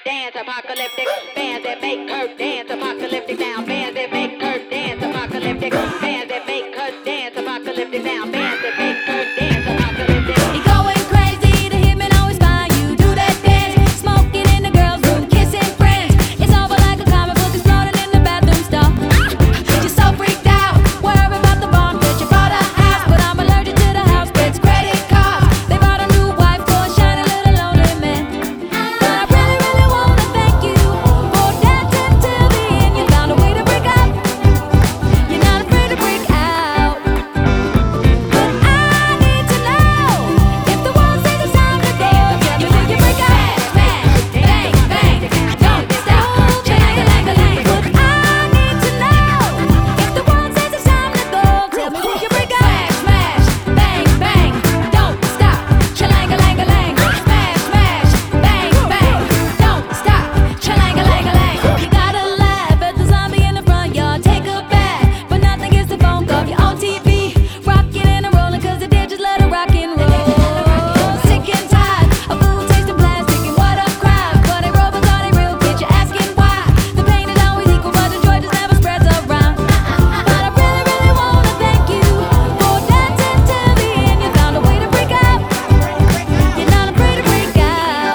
dance, apocalyptic. Bands that make her dance, apocalyptic now. Bands that make her dance, apocalyptic. Bands that make her dance, apocalyptic now. Bands that make her dance, apocalyptic. You going crazy, the hitman always find you. Do that dance, smoking in the girls' room, kissing friends. It's over like a comic book exploding in the bathroom stall. You're so freaked out, worried about the bomb that you bought a house, but I'm allergic to the house pets, credit cards. They bought a new wife for a shiny little lonely man. But I really, really wanna thank you for dancing till the end. You found a way to break up. You're not afraid to break out. But I need to know if the world says it's time to go. Tell me when you break up. Smash, bang, bang, don't stop. Chang-a-lang-a-lang. But I need to know if the world says it's time to go. Tell me when you break up. Smash, bang, bang, don't stop. Chang-a-lang-a-lang. Smash, smash, bang, bang, don't stop. Chang-a-lang-a-lang. You gotta laugh at the zombie in the front yard. Take a bath, but nothing gets the phone call. You're on TV, rocking and rolling, 'cause the dead just let her rock and roll. Sick and tired of food tasting plastic and what a crowd. But they robots, are they real kids? You're asking why. The pain is always equal, but the joy just never spreads around. But I really, really wanna thank you for dancing till the end. You found a way to break up. You're not afraid to break out.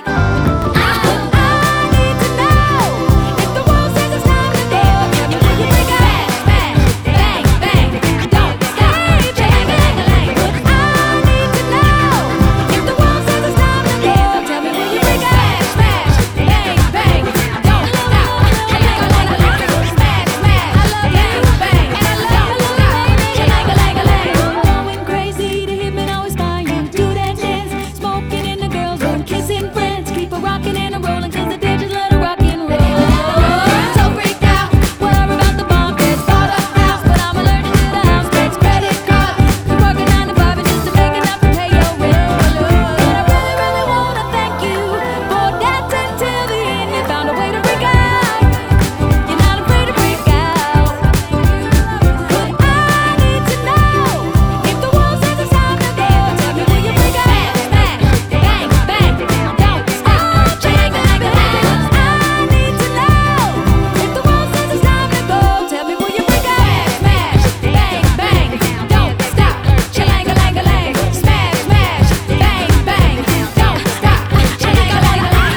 I need to know if the world says it's time to go. Tell me when you break up. Smash, bang, bang, don't stop. Chang-a-lang-a-lang. But I need to know if the world says it's time to go. Tell me when you break up. Smash, bang, bang, don't stop. Chang-a-lang-a-lang. Smash, smash, bang, bang, don't stop. Chang-a-lang-a-lang. Going crazy, the hitman always find you. Do that dance, smoking in the girls' room, kissing friends. Keep her rocking and rolling, 'cause the dead just let her rock and roll. So freaked out, worried about the bomb pets. Bought a house, but I'm allergic to the house pets. Credit cards, been working 9 to 5 and just to make enough to pay your rent. But I really, really wanna thank you for dancing till the end. You found a way to break out. You're not afraid to break out. But I need to know if the world says it's time to go. Tell me when you break up. Smash, bang, bang, don't stop. Chang-a-lang-a-lang. I need to know if the world says it's time to go. Tell me when you break up. Smash, bang, bang, don't stop. Chang-a-lang-a-lang. Smash, smash, bang, bang, don't stop. Chang-a-lang-a-lang.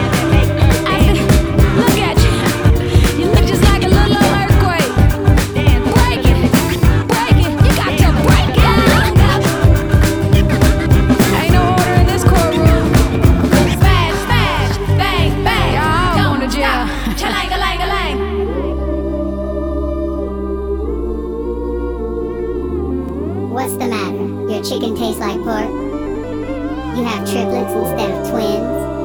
Look at you. You look just like a little old earthquake. Break it, break it. You got to break it. Ain't no order in this courtroom. Smash, smash, bang, bang. Y'all going to jail. Chang-a-lang-a-lang. What's the matter? Your chicken tastes like pork? You have triplets instead of twins?